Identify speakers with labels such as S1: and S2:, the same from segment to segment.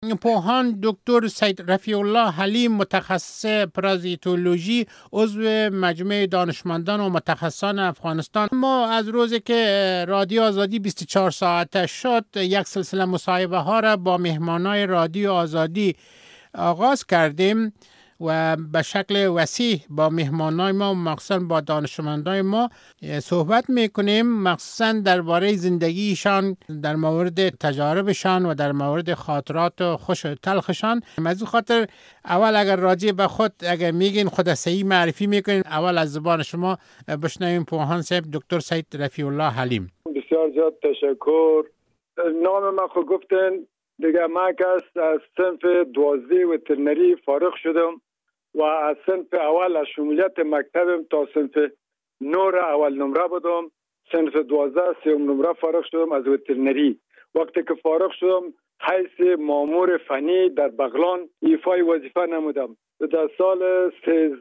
S1: پوهان دکتر سید رفیع الله حلیم متخصص پارازیتولوژی عضو مجمع دانشمندان و متخصصان افغانستان. ما از روزی که رادیو آزادی 24 ساعته شد یک سلسله مصاحبه ها را با مهمانای رادیو آزادی آغاز کردیم و به شکل وسیع با مهمانای ما مخصوصا با دانشمندان ما صحبت میکنیم، مخصوصا درباره زندگیشان، در مورد تجاربشان و در مورد خاطرات خوش و تلخشان. از این خاطر اول اگر راجع به خود اگر میگین خود صحیح معرفی میکنین، اول از زبان شما بشنویم. پوهان صاحب دکتر سید رفیع الله حلیم.
S2: بسیار زیاد تشکر. نام من خود گفتن دیگه. من از صنف 12 وترنری فارغ شدم و از صنف اول از شمولیت مکتبم تا صنف 9 اول نمره بودم. صنف 12 سوم نمره فارغ شدم از وترنری. وقتی که فارغ شدم حیث مامور فنی در بغلان ایفای وظیفه نمودم. در سال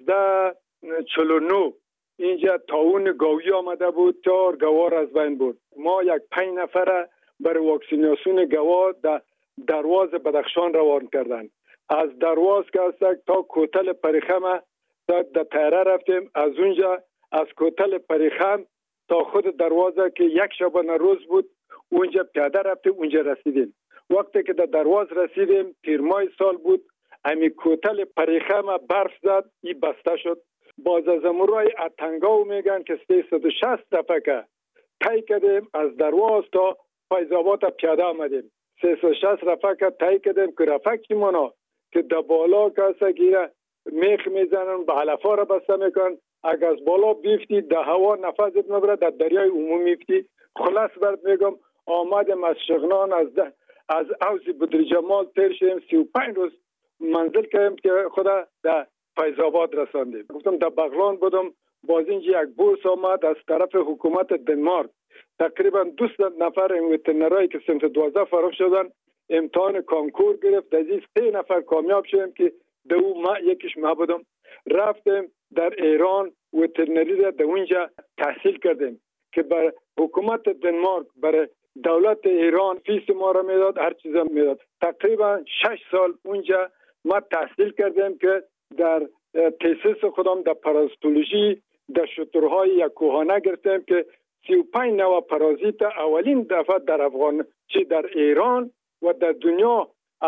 S2: 1349 اینجا طاعون گاوی آمده بود، 4 گاوا از بین برد. ما 5 نفر برای واکسیناسیون گاوا در درواز بدخشان روان کردن. از درواز که هستک تا کوتل پریخم در تیره رفتیم. از اونجا از کوتل پریخم تا خود دروازه که یک شبانه روز بود اونجا پیاده رفتیم، اونجا رسیدیم. وقتی که در درواز رسیدیم تیرمای سال بود، امی کوتل پریخم برف زد، این بسته شد. باز از امورای اتنگاو میگن که 360 دفعه که طی کردیم از درواز تا فیض‌آباد پیاده آمدیم. 360 دفعه که طی کردیم که رفقی مانا که در بالا کسا گیره میخ میزنن به علفا را بسته میکن. اگر از بالا بیفتی در هوا نفذت نبره، در دریای عمومی میفتی. خلاص برد میگم آمدیم از شغنان از اوز بدر جمال تیر شدیم. 35 روز منزل کردیم که خدا در فیض‌آباد رساندیم. گفتم در بغلان بودم. باز اینجا یک بورس آمد از طرف حکومت دنمارک. تقریبا 200 نفر وترنرایی که صنف 12 فارغ شدن امتحان کانکور گرفت. از این 3 نفر کامیاب شدیم که یکیش ما بودم. رفتیم در ایران وترنری را در اونجا تحصیل کردیم که بر حکومت دنمارک برای دولت ایران فیس ما را میداد، هر چیز میداد. تقریبا 6 سال اونجا ما تحصیل کردیم که در تیسیس خودم در پارازیتولوژی در شترهای یک کوهانه گرفتیم که 35 نوع پارازیت اولین دفعه در در ایران و در دنیا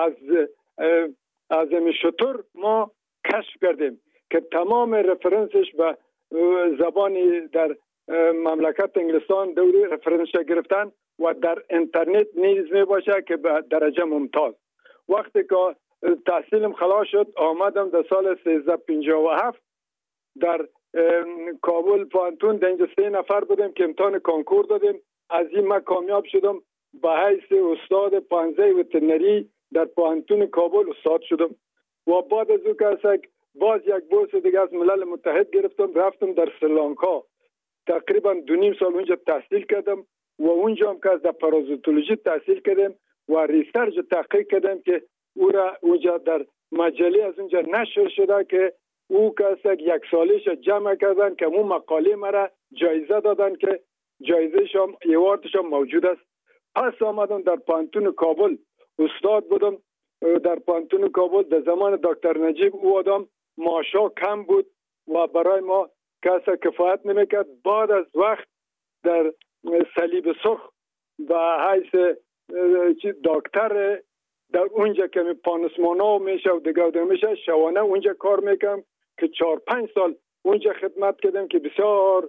S2: از این شتر ما کشف کردیم که تمام رفرنسش به زبانی در مملکت انگلستان دوری رفرنسش گرفتن و در اینترنت نیز می باشه که به درجه ممتاز. وقتی که تحصیلم خلاص شد آمدم در سال 1357 در کابل پوهنتون. در اینجا 3 نفر بودیم که امتحان کانکور دادیم. از این من کامیاب شدم. به حیث استاد 15 وترنری در پوهنتون کابل استاد شدم و بعد از او که باز یک بورس دیگه از ملل متحد گرفتم. رفتم در سریلانکا تقریبا 2.5 سال اونجا تحصیل کردم و اونجا هم که از در پارازیتولوژی تحصیل کردم و ریسرچ تحقیق کردم که او را اونجا در مجله از اونجا نشر شده که او که 1 سالش جمع کردن که اون مقاله مرا جایزه دادن که جایزه شام ایواردش موجود است. پس آمدم در پوهنتون کابل استاد بودم. در پوهنتون کابل در زمان دکتر نجیب او آدم معاشا کم بود و برای ما کسی کفایت نمیکرد. بعد از وقت در صلیب سرخ و حیث دکتر در اونجا که پانسمانا میشه و دیگه میشه شوانه اونجا کار میکنم که 4-5 سال اونجا خدمت کردم که بسیار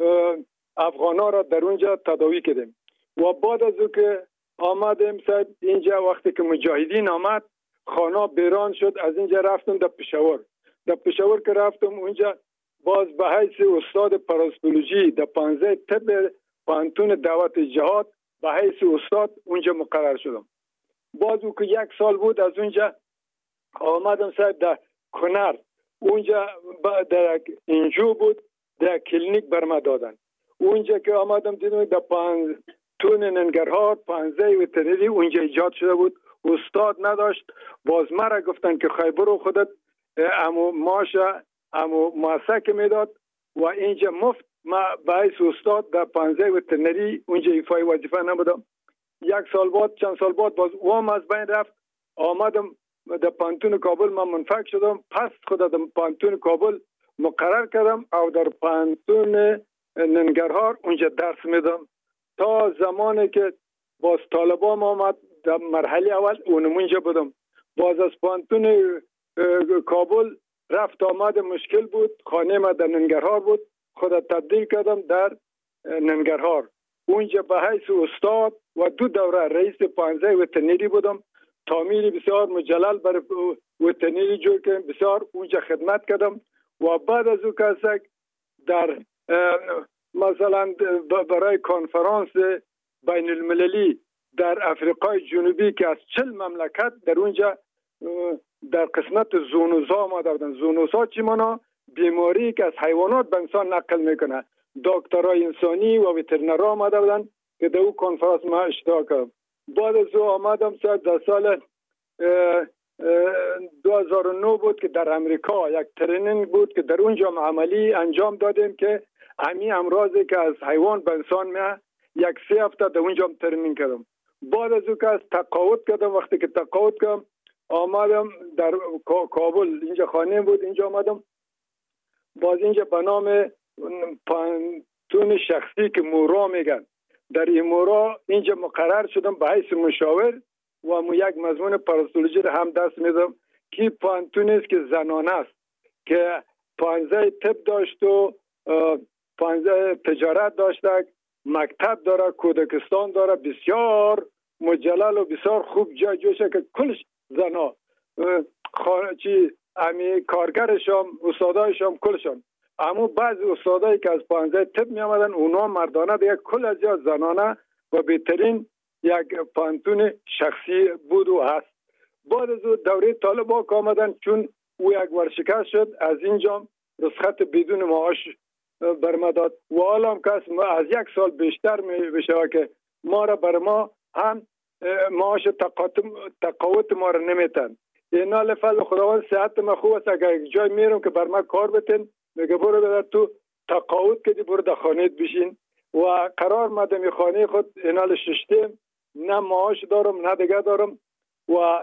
S2: افغانا را در اونجا تداوی کردیم. و بعد از او که آمدیم اینجا وقتی که مجاهدین آمد خانه بیران شد. از اینجا رفتم در پشاور. در پشاور که رفتم اونجا باز به حیث استاد پارازیتولوژی در 15 طب پوهنتون دعوت جهاد به حیث استاد اونجا مقرر شدم. باز او که 1 سال بود از اونجا آمدم در کنر. اونجا در اینجو بود در کلینیک برما دادن. اونجا که آمدم دیدم در پوهنتون ننگرهار 15 وترنری اونجا ایجاد شده بود. استاد نداشت. باز مرا گفتن که خیلی برو خودت امو ماشا امو ماسک میداد و اینجا مفت ما باعث استاد در 15 وترنری اونجا ایفای وظیفه نبودم. 1 سال بعد چند سال بعد باز وام از بین رفت. آمدم در پانتون کابل من منفک شدم. پس خود در پانتون کابل مقرر کردم او در پانتون ننگرهار اونجا درس میدم تا زمانی که باز طالبان آمد. در مرحله اول اونمونجا بودم. باز از پانتون کابل رفت آمد مشکل بود. خانه ما در ننگرهار بود. خود تبدیل کردم در ننگرهار. اونجا به حیث استاد و 2 دوره رئیس پانزه وترنری بودم. تعمیر بسیار مجلل برای وترنری جور کردم. بسیار اونجا خدمت کردم و بعد از او کسک در مثلا برای کنفرانس بین المللی در افریقای جنوبی که از 40 مملکت در اونجا در قسمت زونوزا آمده بودن. زونوزا چی مانا؟ بیماری که از حیوانات به انسان نقل میکنه. دکترای انسانی و وترنرها آمده بودن که در اون کنفرانس ما اشتراک کردم. بعد از او آمدم در سال 2009 بود که در امریکا یک ترینینگ بود که در اونجا عملی انجام دادیم که همین امراضی که از حیوان به انسان میاد 1 هفته در اونجا ترینینگ کردم. بعد از او که از تقاعد کردم. وقتی که تقاعد کردم آمدم در کابل. اینجا خانه بود. اینجا آمدم. باز اینجا به نام پانتون شخصی که مورا میگن در این مورا اینجا مقرر شدم به حیث مشاور و یک مضمون پاراسیتولوژی رو هم دست میدم که پانتونی است که زنانه است که 15 طب داشت و 15 تجارت داشته، مکتب داره، کودکستان داره، بسیار مجلل و بسیار خوب جای جوشه که کلش زنا امی کارگرشم استادایشم کلشان. اما بعضی استادایی که از 15 طب می آمدن اونا مردانه دیگه کل از جا زنانه و بهترین یک پانتون شخصی بود و هست. بعد از دوره طالبان که آمدن چون او یک ورشکست شد از اینجا رخصت بدون معاش برمداد و حالا هم کس از 1 سال بیشتر می بشه که ما را بر ما هم معاش تقاوت ما را نمیتن. اینا لفظ خداوند صحت ما خوب است. اگر یک جای میرم که بر ما کار بتن میگه برو بدر تو تقاعد کردی برو در خانه بشین و قرار مدمی خانه خود اینال ششتیم. نه معاش دارم نه دیگه دارم و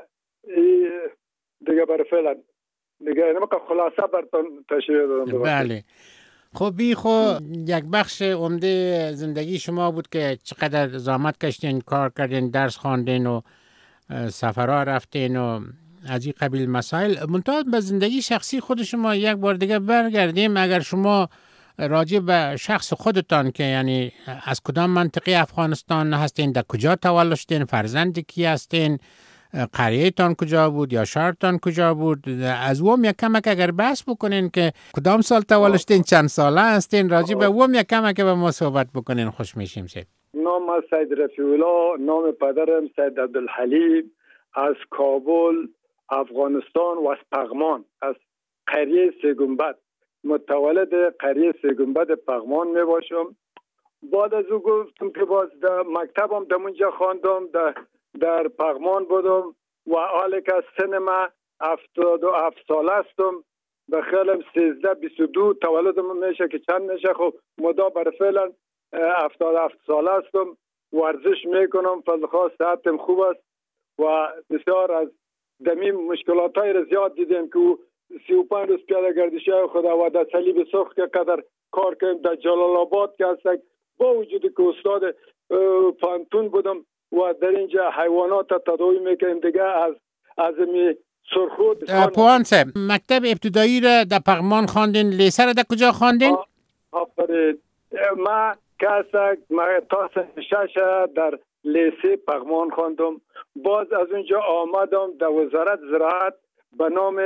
S2: دیگه برای فعلا دیگه اینم که خلاصه براتون تشریح دادم.
S1: بله خب بی خو یک بخش عمده زندگی شما بود که چقدر زحمت کشتین، کار کردین، درس خواندین و سفرها رفتین و از این قبیل مسائل. منتها به زندگی شخصی خود شما یک بار دیگه برگردیم. اگر شما راجع به شخص خودتان که یعنی از کدام منطقه افغانستان هستین، در کجا تولد شدین، فرزند کی هستین، قریه تان کجا بود یا شهرتان کجا بود، از وام یک کمک اگر بحث بکنین که کدام سال تولد شدین، چند ساله هستین، راجع به وام یک کمک به ما صحبت بکنین خوش میشیم.
S2: نام سید رفیع الله، نام پدرم سید عبدالحلیم، از کابل افغانستان و از پغمان از قریه سگنبد متولد قریه سگنبد پغمان می باشم. بعد از او گفتم که باز در مکتبم در اونجا خواندم، در پغمان بودم و حالی که سن ما 77 سال هستم به خیلم 1322 تولدم میشه که چند میشه خب مدا بر فعلا 77 سال هستم. ورزش میکنم، فضل صحتم خوب است و بسیار از دمی مشکلات های را زیاد دیدیم که 35 روز پیاده گردشی خدا و در صلیب سرخ که قدر کار کردیم، در جلال آباد که هستم با وجود که استاد پانتون بودم و در اینجا حیوانات تداوی میکنیم دیگه از می سرخود.
S1: پوان صاحب مکتب ابتدایی را در پغمان خواندین، لیسه را در کجا خواندین؟
S2: آفرین. ما کسک تا سن 6 در لیسه پغمان خواندم. باز از اونجا آمدم در وزارت زراعت به نام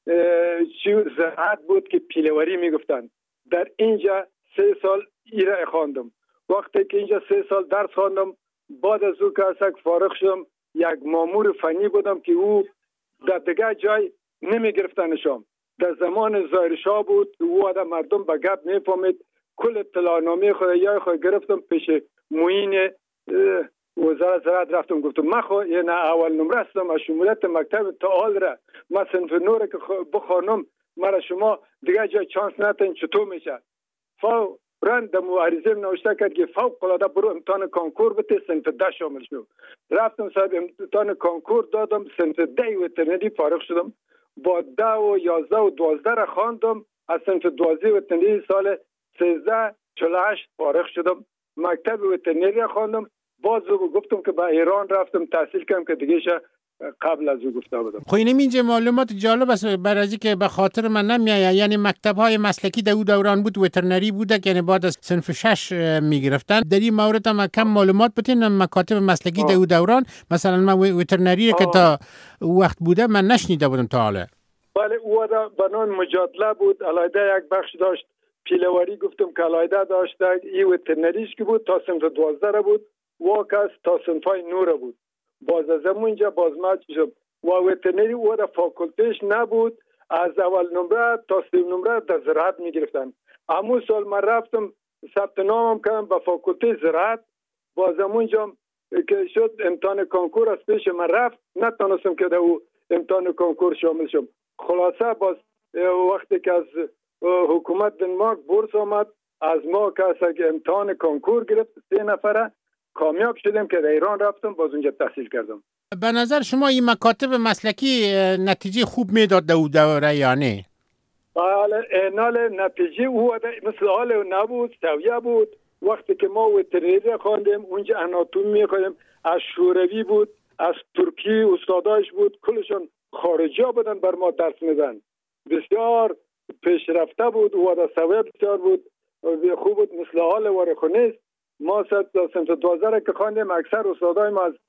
S2: زراعت بود که پیلوری میگفتن. در اینجا 3 سال ایره خواندم. وقتی که اینجا 3 سال درس خواندم بعد از او کسک فارغ شدم یک مامور فنی بودم که او در دیگه جای نمی گرفتنشم. در زمان ظاهر شاه بود او آدم مردم به گپ میفهمید. کل اطلاعنامه خود گرفتم پیش معین وزارت زراعت رفتم گفتم من خود یعنی اول نمره هستم از شمولیت مکتب تعال را من صنف نوره که بخوانم مرا شما دیگه جای چانس نتین چطور میشه. برند عریضه نوشته کرد که فوق العاده برو امتحان کنکور بده، صنف 10 شامل شو. رفتم صاحب امتحان کنکور دادم، صنف 10 وترنری فارغ شدم. با 10 و 11 و 12 را خواندم. از صنف 12 وترنری سال 1348 فارغ شدم. مکتب وترنری را خواندم. باز گفتم که به ایران رفتم تحصیل کردم که دیگه قبل از او گفته بودم.
S1: خب اینجا معلومات جالب است برای که به خاطر من نمیاد. یعنی مکتب‌های مسلکی در دوران بود وترنری بوده که یعنی بعد از صنف 6 میگرفتن. در این مورد هم کم معلومات بتین مکاتب مسلکی در دوران. مثلا من وترنری که تا وقت بوده من نشنیده بودم تا حالا.
S2: بله او دا بنان مجادله بود. علایده یک بخش داشت پیلواری، گفتم که علایده داشته. این وترنریش که بود تا صنف 12 را بود، واکس تا صنفای 9 را بود. باز از همونجا بازمند شدم و وترنری او در فاکولتیش نبود. از اول نمره تا 3 نمره در زراعت میگرفتن. همون سال من رفتم ثبت نامم کردم به فاکولته زراعت. باز همونجا که شد امتحان کنکور از پیش من رفت، نتونستم که در او امتحان کنکور شامل شم. خلاصه باز وقتی که از حکومت دنمارک بورس آمد، از ما کسی که امتحان کنکور گرفت 3 نفره کامیاب شدیم که در ایران رفتم، باز اونجا تحصیل کردم.
S1: به نظر شما این مکاتب مسلکی نتیجه خوب میداد در دوره یا نه؟
S2: بله، اینال نتیجه او مثل حال نبود، سویه بود. وقتی که ما وترنری خواندیم اونجا اناتومی میخوایم، از شوروی بود، از ترکی استاداش بود، کلشون خارجی ها بودن بر ما درس میدن. بسیار پیشرفته بود، او دا سویه بسیار بود، خوب بود، مثل حال ورخو نیست. ما صنف 12 را که خواندیم اکثر استادای ما از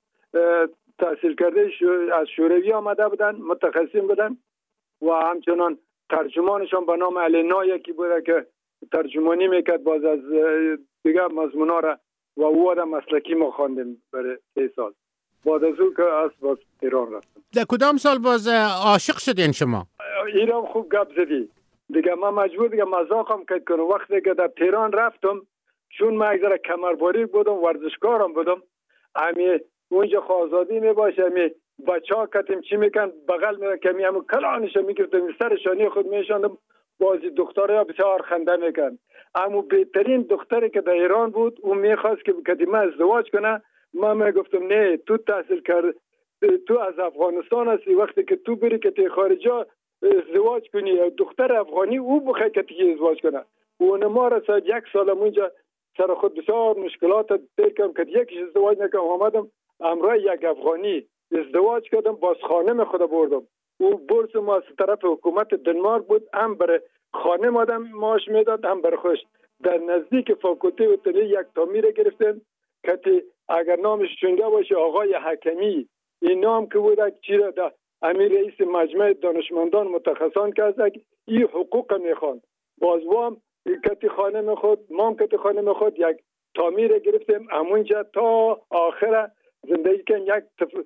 S2: تحصیل کرده از شوروی آمده بودن، متخصصین بودن و همچنان ترجمانشان به نام علینا یکی بوده که ترجمانی میکرد باز از دیگه مضمونا را و او را مسلکی ما خواندیم برای 3 سال. بعد از او که از باز ایران رفتم.
S1: در کدام سال باز عاشق شدین شما؟
S2: ایران خوب گپ زدی دیگه. من مجبور دیگه مذاقم کنم. وقتی که در تهران رفتم، چون من یک ذره کمرباری بودم، ورزشکارم بودم، امی اونجا آزادی میباشه، امی بچه‌ها کتیم چی میکن بغل میرن که همو کلانش میگرفتم، سر شانی خود میشاندم، بازی دخترها بسیار خنده میکن. اما بهترین دختری که در ایران بود، اون میخواست که قدیما ازدواج کنه. من میگفتم نه، تو تحصیل کرد، تو از افغانستان هستی، وقتی که تو بری که تی خارجا ازدواج کنی دختر افغانی او بخوای که تی ازدواج کنه. اون ما را ساعت 1 سال اونجا سر خود بسیار مشکلات دیدم که یکیش ازدواج نکردم، آمدم همراه یک افغانی ازدواج کردم، باز خانم خود بردم. او بورس ما از طرف حکومت دنمارک بود، هم برای خانم آدم معاش میداد هم برای خوش. در نزدیک فاکولته وترنری یک تامیر گرفتن که اگر نامش چونگه باشه آقای حکمی، این نام که بود چیره ده امیر رئیس مجمع دانشمندان متخصصان که این حقوق میخوان. باز وام کتی خانم خود، مام کتی خانم خود یک تامیر گرفتیم همونجا تا آخر زندگی که یک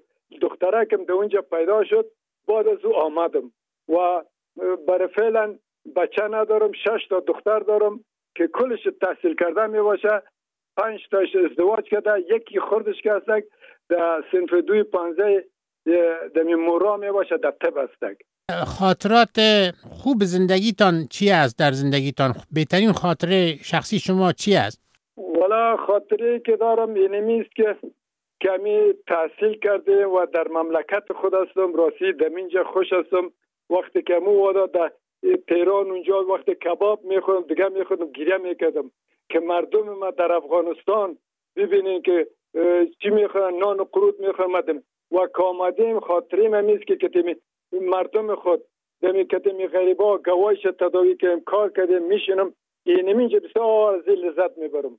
S2: دختره کم در اونجا پیدا شد. بعد از او آمدم و برای فعلا بچه ندارم، 6 تا دختر دارم که کلش تحصیل کرده می باشه. 5 تاش ازدواج کرده، یکی خردش که هستک در صنف 2-15 در مورا می باشه، در طب هستک.
S1: خاطرات خوب زندگیتان چی است؟ در زندگیتان بهترین خاطره شخصی شما چی است؟
S2: والا خاطره که دارم اینمی است که کمی تحصیل کرده و در مملکت خود هستم، راستی دمینجا خوش هستم. وقتی که مو وادا در تهران اونجا وقتی کباب میخورم دیگه میخورم گریه میکردم که مردم ما در افغانستان ببینین که چی میخورن، نان و قروت میخورم و کامدیم خاطریم همیست که مردم خود دمی کتمی غریبا گوایش تداوی که کار کردیم میشینم اینمینجا بسیار از لذت میبرم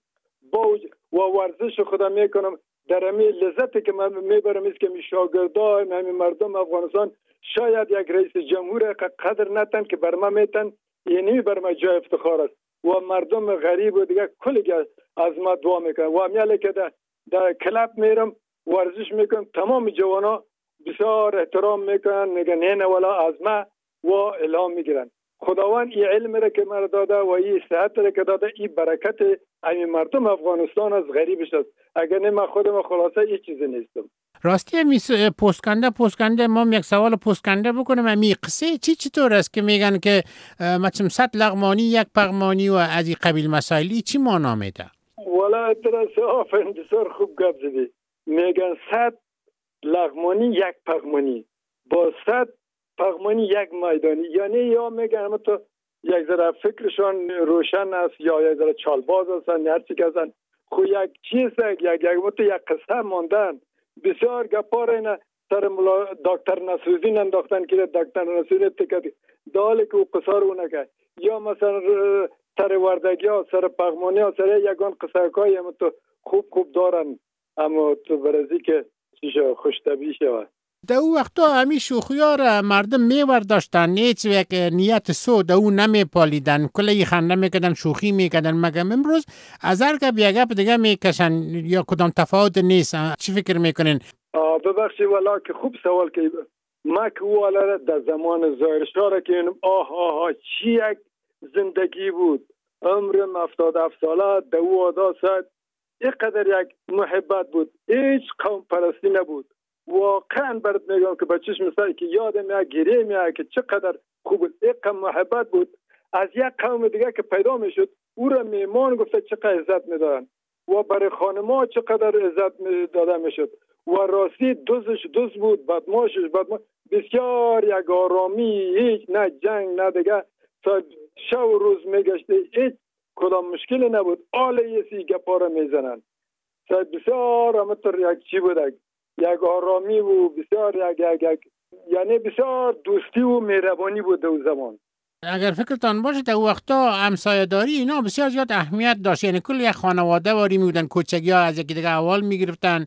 S2: و ورزش خودم میکنم. در امی لذتی که من میبرم است که شاگردای همین مردم افغانستان شاید یک رئیس جمهور قدر نتن که بر ما میتن، اینی بر ما جای افتخار است و مردم غریب و دیگه کلی از ما دعا میکنن و امیاله که در کلاب میرم ورزش میکنم، تمام جوانا بسیار احترام میکنن، میگن نه والا از ما و الهام میگیرن. خداوند این علم را که مرا داده و این صحت را که داده، این برکت این مردم افغانستان از غریبش است. اگر نه من خودم خلاصه هیچ چیزی نیستم.
S1: راستی همی پستکنده ما یک سوال پستکنده بکنم. همی قصه چطور است که میگن که مثلا 100 لغمانی یک پغمانی و از این قبیل مسائلی چی معنا میده؟
S2: والا درست آفرین، بسیار خوب گپ زدی. میگن 100 لغمانی یک پغمانی، با 100 پغمانی یک میدانی. یعنی یا میگن همه تو یک ذره فکرشان روشن است یا یک ذره چالباز هستن، هر چی که هستن. خو یک چیز یک قصه ماندن. بسیار گپار اینا سر دکتر نصرالدین انداختن که دکتر نصرالدین تکت داله که او قصه رو نکه، یا مثلا سر وردگی ها، سر پغمانی ها، سر یگان قصه های هم تو خوب دارن، اما تو برزی که چیشه خوشتبی شود.
S1: در او وقتا همی شوخی‌ها را مردم می‌ورداشتن، هیچ یک نیت سود او نمی‌پالیدن، کلی خنده می‌کردن، شوخی می‌کردن. مگم امروز از هر گپ یک گپ دیگه می‌کشن یا کدام تفاوت نیست؟ چی فکر می‌کنین؟
S2: ببخشی والا که خوب سوال که ما که والا در زمان ظاهرشاه را که چی یک زندگی بود. عمرم 77 ساله، دو آداست، اینقدر یک محبت بود، هیچ قوم پرستی نبود. واقعا برات میگم که بچهش مثلا که یادم میاد، گریه میاد که چقدر خوب بود، اینقدر محبت بود. از یک قوم دیگه که پیدا میشد او را میمان گفته چقدر عزت میدادن و برای خانما چقدر عزت داده میشد. و راستی دوز بود، بدماشش بسیار یک آرامی، هیچ نه جنگ نه دیگه، شب و روز میگشته، هیچ کدام مشکلی نبود. آل یسی گپا را میزنن. بسیار همطور یک چی بود، یک آرامی بود، بسیار یک یعنی بسیار دوستی و مهربانی بود در زمان.
S1: اگر فکرتان باشه در وقتا همسایه‌داری اینا بسیار زیاد اهمیت داشت. یعنی کل یک خانواده واری میبودن، کوچگی‌ها از یکی دیگه احوال میگرفتن،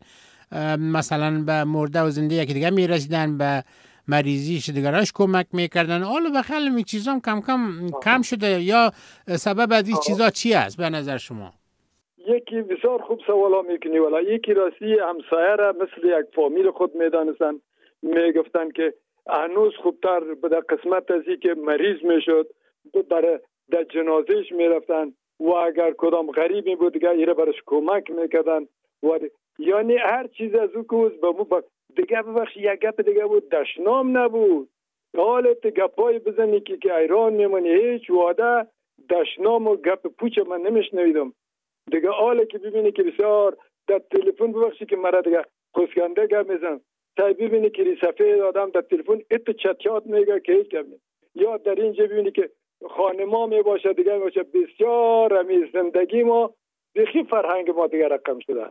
S1: مثلا به مرده و زنده یکی دیگه میرسیدن، به مریضیش دیگراش کمک میکردن. حالا بخیال این چیزام کم شده، یا سبب از این چیزا چی است به نظر شما؟
S2: یکی بسیار خوب سوالا میکنی والا. یکی راستی همسایه را مثل یک فامیل خود میدانستن، میگفتن که هنوز خوبتر به قسمت ازی که مریض میشد برای در جنازهش میرفتن و اگر کدام غریبی بود دیگه ایره برش کمک میکردن. و یعنی هر چیز از او کوز به مو دیگه ببخش یک گپ دیگه بود، دشنام نبود. حالت گپای بزنی که ایران میمونی، هیچ واده دشنام و گپ پوچ من نمیشنویدم دیگه. حالا که ببینی که بسیار در تلفن ببخشی که مرا دیگه خسکنده گپ میزن، تا ببینی که صفحه آدم در تلفن ات چتیات میگه که هیچ گپ نیست. یا در اینجا ببینی که خانما میباشه دیگه میباشه. بسیار همی زندگی ما بخی فرهنگ ما دیگه رقم شده.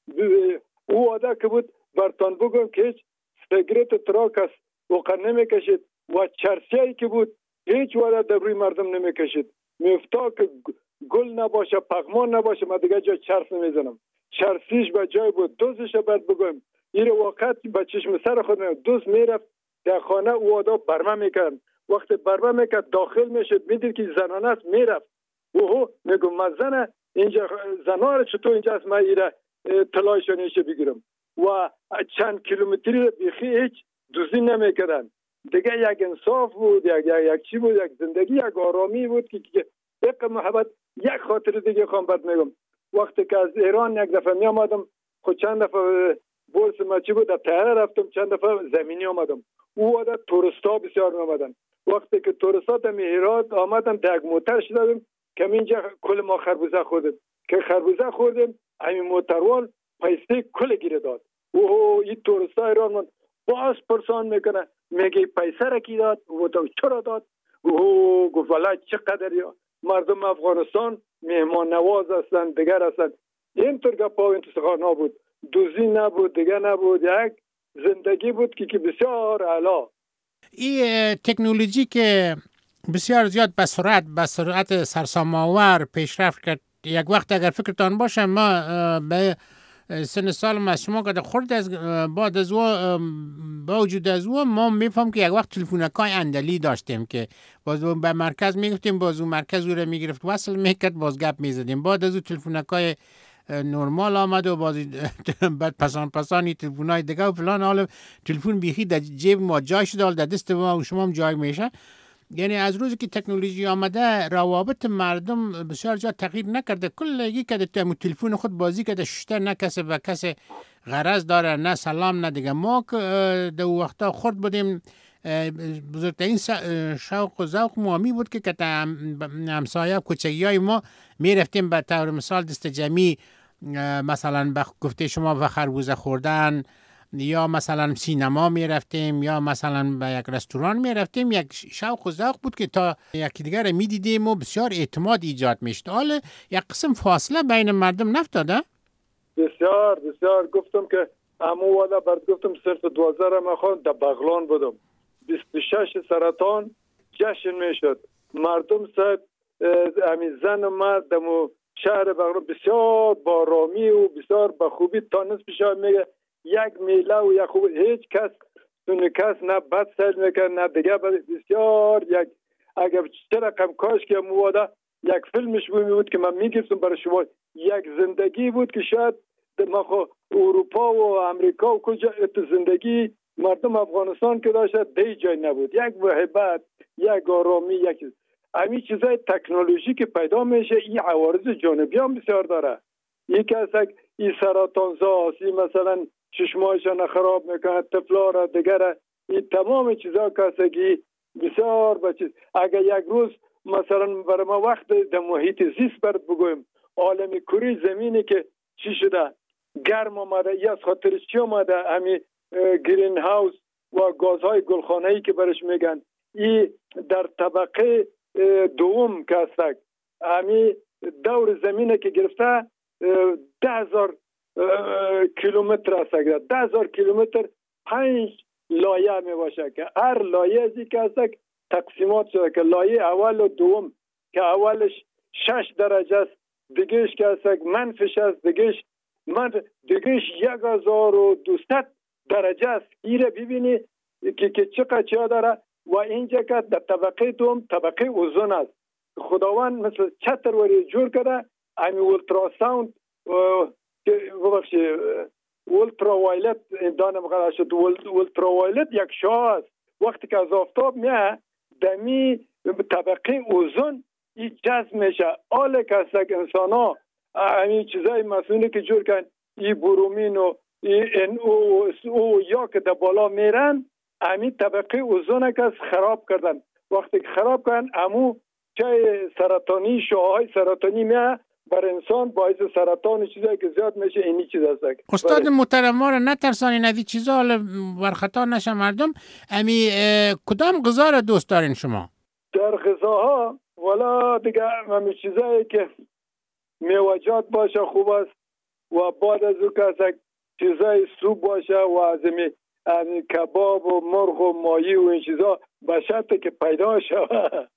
S2: او واده که بود برتان بگم که هیچ سیگرت تراک است وقت نمیکشید و چرسیایی که بود هیچ واده در روی مردم نمیکشید. میفتا که گل نباشه، پغمان نباشه، ما دیگه جای چرس نمیزنم. چرسیش به جای بود، دوزش باید بگم این وقت به چشم سر خود میرفت، دوز میرفت در خانه او واده برمه میکرد. وقتی برمه میکرد داخل میشد میدید که زنانه است، میرفت اوهو میگم من زنه اینجا زنان چطور اینجا است، من ایره طلایشان ایشه بگیرم. و چند کیلومتری بیخی هیچ دوزی نمیکردن دیگه. یک انصاف بود، یک چی بود، یک زندگی، یک آرامی بود که یک محبت. یک خاطر دیگه خواهم بد میگم، وقتی که از ایران یک دفعه می آمدم، خود چند دفعه بورس ما چی بود در طیاره رفتم، چند دفعه زمینی آمدم. او وقت توریستا بسیار می آمدن. وقتی که توریستا تا هرات آمدن در یک موتر شدیم که اینجا کل ما خربوزه خوردیم، که خربوزه خوردیم همین موتروان پیسه کل گیره داد. اوه این توریستا ایران من باز پرسان میکنه، میگه پیسه را کی داد و تو چرا داد؟ اوه گفت والا چقدر مردم افغانستان مهمان نواز هستند، دیگر هستند. اینطور گپا و انتسخار نبود، دوزی نبود، دیگر نبود. یک زندگی بود که بسیار اعلی.
S1: این تکنولوژی که بسیار زیاد به سرعت سرسام‌آور پیشرفت کرد. یک وقت اگر فکرتان باشه ما به سن سال ما شما که خورد از بعد از با وجود از ما میفهم که یک وقت تلفن‌های اندلی داشتیم که باز به مرکز میگفتیم، باز اون مرکز رو میگرفت وصل میکرد، باز گپ میزدیم. بعد از اون تلفن‌های نرمال آمد و باز بعد پسانی تلفن‌های دیگه و فلان. حالا تلفن بیخی در جیب ما جای شده، در دست ما و شما هم جای میشه. یعنی از روزی که تکنولوژی آمده روابط مردم بسیار جا تغییر نکرده. کلگی که در تلفن خود بازی که ششته نه کسی به کسی غرض داره، نه سلام، نه دیگه. ما که در وقتا خورد بودیم بزرگترین شوق و ذوق مامی بود که همسایه کوچگی های ما می رفتیم به طور مثال دست جمعی مثلا گفته شما به خربوزه خوردن، یا مثلا سینما می رفتیم، یا مثلا به یک رستوران می رفتیم. یک شوق و ذوق بود که تا یکی دیگر می دیدیم و بسیار اعتماد ایجاد می شد. حالا یک قسم فاصله بین مردم نفتاده؟
S2: بسیار بسیار. گفتم که امو وادا برد گفتم صرف 12 رمضان در بغلان بودم، 26 سرطان جشن می شد. مردم صاحب امی زن و مرد دمو شهر بغلان بسیار با رامی و بسیار با خوبی تا نصف شب میگه یک میله و یک خوب، هیچ کس نه بد سیل میکرد نه دیگه. بسیار یک اگر چه رقم کاش که مواده یک فیلمش بود که من میگفتم برای شما، یک زندگی بود که شاید ما اروپا و امریکا و کجا زندگی مردم افغانستان که داشت دی جای نبود. یک وحبت، یک آرامی، یک همین چیزای تکنولوژی که پیدا میشه این عوارض جانبی هم بسیار داره. یکی از این سرطان زاست، این مثلا چشمایشان خراب میکنه، طفلا را دیگر، این تمام چیزا کاسگی بسیار بچیز. اگر یک روز مثلا برای ما وقت در محیط زیست برد بگویم عالم کره زمینی که چی شده گرم آمده، یا از خاطر چی آمده همین گرین هاوس و گازهای گلخانه‌ای که برش میگن، این در طبقه دوم که هست همین دور زمینه که گرفته 10,000 کیلومتر است. 10,000 کیلومتر 5 لایه می باشه که هر لایه ازی که هست تقسیمات شده که لایه اول و دوم که اولش 6 درجه است، دیگهش که هست منفش است، دیگهش 1200 درجه است. ایره ببینی که چقدر چه داره. و اینجا که در طبقه دوم طبقه اوزون است. خداوند مثل چتر وری جور کرده، امی اولتراساوند اولترا وایلت دانم قرار شد. اولترا وایلت یک شعاع است. وقتی که از آفتاب میاد دمی طبقه اوزون این جذب میشه. حالا که انسان ها این چیزای مسئولی که جور کن، این برومین و این او یا که در بالا میرن، همین طبقه اوزون که خراب کردن. وقتی که خراب کردن امو چه سرطانی، شعاعهای سرطانی میاد بر انسان، باعث سرطان چیزایی که زیاد میشه. اینی چیز است.
S1: استاد محترم ما رو نترسانین از این چیزا، حالا برخطا نشه مردم. امی کدام غذا را دوست دارین شما؟
S2: در غذاها والا دیگه همین چیزایی که میوجات باشه خوب است، و بعد از او که چیزای سوپ باشه و از این کباب و مرغ و ماهی و این چیزا به شرطی که پیدا شود.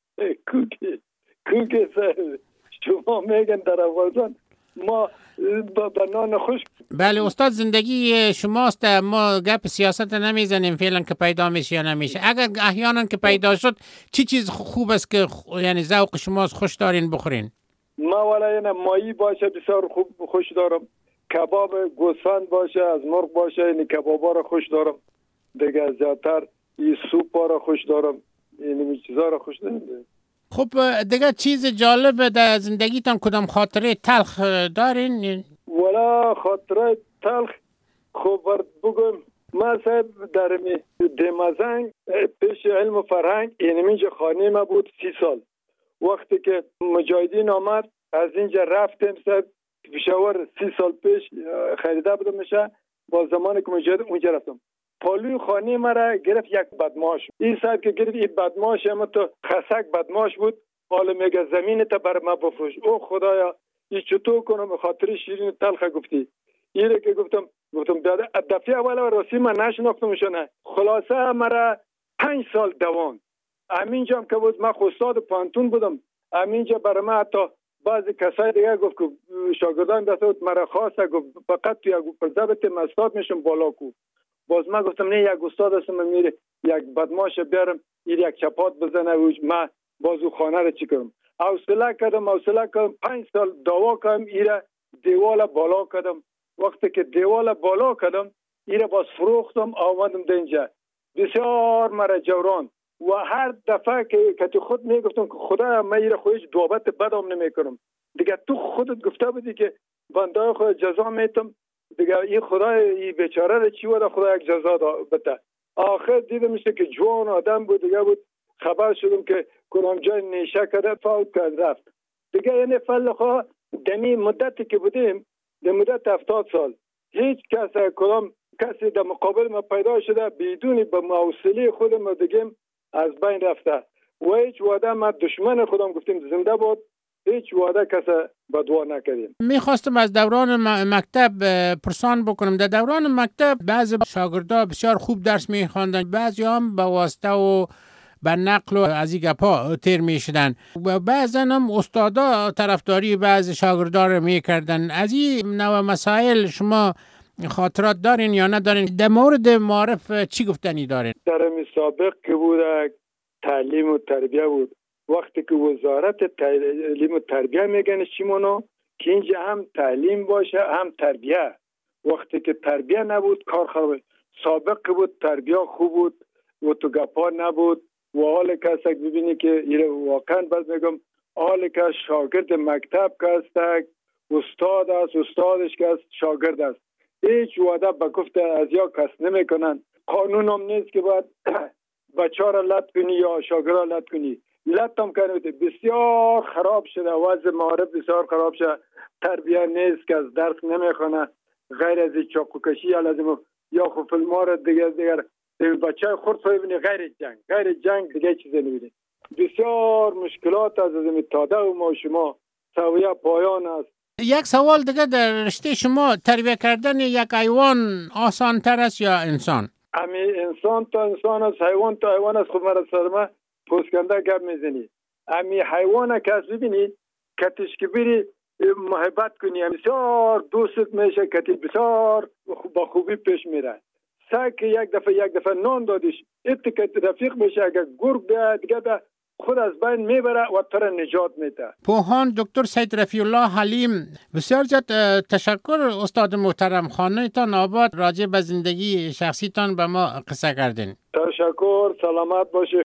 S2: کوکی شما میگن در افغانستان ما به نان خشک.
S1: بله استاد، زندگی شماست، ما گپ سیاست نمیزنیم فعلا که پیدا میشه یا نمیشه. اگر احیانا که پیدا شد چی چیز خوب است که یعنی ذوق شماست خوش دارین بخورین؟
S2: ما والا یعنی ماهی باشه بسیار خوب خوش دارم، کباب گوسفند باشه، از مرغ باشه، یعنی کبابا رو خوش دارم دیگه. زیادتر این سوپا رو خوش دارم، یعنی چیزا رو خوش دارم.
S1: خب دیگه چیز جالب در زندگیتان کدام خاطره تلخ دارین؟
S2: والا خاطره تلخ خوب بگم، ما صاحب در دمازنگ پیش علم و فرهنگ اینجا خانه ما بود 30 سال. وقتی که مجاهدین آمد از اینجا رفتیم صاحب پشاور 30 سال پیش خریده بودم میشه. با زمانی که مجاهد اونجا رفتم پالوی خانه مرا گرفت یک بدماش. این صاحب که گرفت این بدماش اما تو خسک بدماش بود. حالا میگه زمین تا بر ما بفروش. او خدایا این چطور کنم؟ خاطر شیرین تلخ گفتی. اینه که گفتم دفعه اول راسی من نشناختمشونه. خلاصه مرا 5 سال دوام. همینجا که بود من استاد پانتون بودم. همینجا برای من حتی بعضی کسای دیگه گفت که شاگردان دست مرا خواسته گفت فقط تو یک ضبط مستاد میشم بالا کو. باز من گفتم نه یک استاد هستم من میره یک بدماش بیارم این یک چپات بزنه و من بازو خانه رو چی کنم. حوصله کردم 5 سال دعوا کردم ایره دیوال بالا کردم. وقتی که دیوال بالا کردم ایره باز فروختم آمدم دینجا. بسیار مرا جوران و هر دفعه که تو خود میگفتم که خدا من ایره خودش دوابت بدم نمیکنم دیگه، تو خودت گفته بودی که بنده خود جزا میتم دیگه، این خدا این بیچاره رو چی ودا خدا یک جزا بده. آخر دیدم میشه که جوان آدم بود دیگه بود، خبر شدم که کدام جای نیشه کرده فوت کرد رفت دیگه. یعنی فلخا دمی مدتی که بودیم در مدت 70 سال هیچ کس کدام کسی در مقابل ما پیدا شده بدون به موصله خودم دیگه از بین رفته و هیچ وعده ما دشمن خودم گفتیم زنده بود، هیچ وعده کسی بدوا نکردیم.
S1: میخواستم از دوران مکتب پرسان بکنم. در دوران مکتب بعضی شاگردها بسیار خوب درس میخواندن، بعضی هم به واسطه و به نقل و از این گپا تیر میشدن و بعضا هم استادا طرفداری بعضی شاگردها رو میکردن. از این نوع مسائل شما خاطرات دارین یا ندارین؟ در مورد معارف چی گفتنی دارین؟
S2: در سابق که بود تعلیم و تربیه بود، وقتی که وزارت تعلیم و تربیه میگن چیمونو که اینجا هم تعلیم باشه هم تربیه. وقتی که تربیه نبود کار خراب. سابق که بود تربیه خوب بود و تو گپا نبود و حال کسی ببینی که واقعا باز میگم حال که شاگرد مکتب که است استاد است، استادش که است شاگرد است، هیچ وعده به گفت از یا کس نمیکنن. قانون هم نیست که باید بچه را لط کنی یا شاگرد را لط کنی. لط هم کنید بسیار خراب شده، وضع معارف بسیار خراب شده. تربیه نیست که از درس نمیخونه، غیر از چاقوکشی یا خب فیلم‌ها را دیگر بچه خورد ببینی غیر جنگ دیگه چیزی نمی‌بینی. بسیار مشکلات از تاده و ما شما سویه پایان است.
S1: یک سوال دیگه در رشته شما، تربیت کردن یک حیوان آسان تر است یا انسان؟
S2: امی انسان تا انسان است، حیوان تا حیوان است. خب مرا سرما پوسکنده گپ میزنی. امی حیوان که از ببینی کتش که بری محبت کنی بسیار دوست میشه، کتی بسیار با خوبی پیش میره. سگ که یک دفعه نان دادیش اتکت رفیق میشه، اگر گرگ بیاد دیگه خود از بین میبره و تو را نجات میده.
S1: پوهان دکتر سید رفیع الله حلیم، بسیار زیاد تشکر استاد محترم. خانه تان آباد، راجع به زندگی شخصیتان به ما قصه کردین.
S2: تشکر، سلامت باشی.